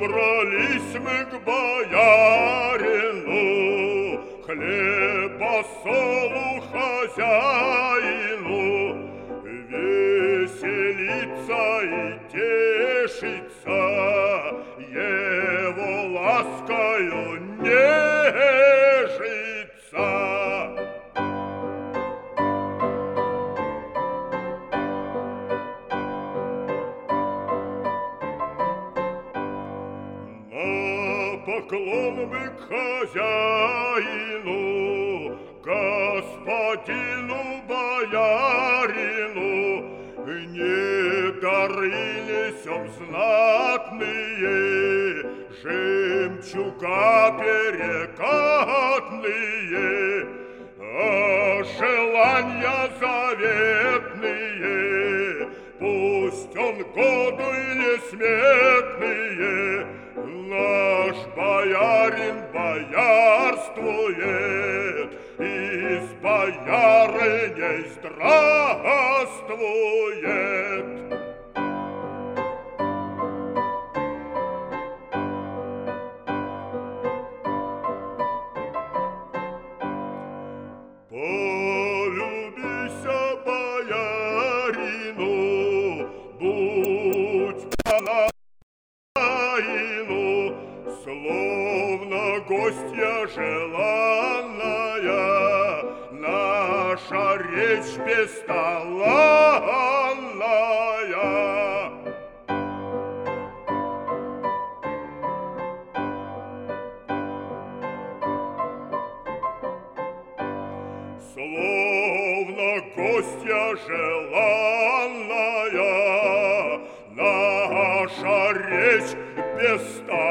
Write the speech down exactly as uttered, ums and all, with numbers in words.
Собрались мы к боярину, хлеб посолу хозяину, веселиться и тешиться, его ласкою нежиться. Поклон мы к хозяину, господину боярину, не дары несем знатные, жемчуга перекатные, а желания заветные, пусть он году и несметные. Наш боярин боярствует, и с боярыней здравствует. Полюбися боярину, будь она словно гостья желанная, наша речь бесталанная. Словно гостья желанная, наша речь бесталанная.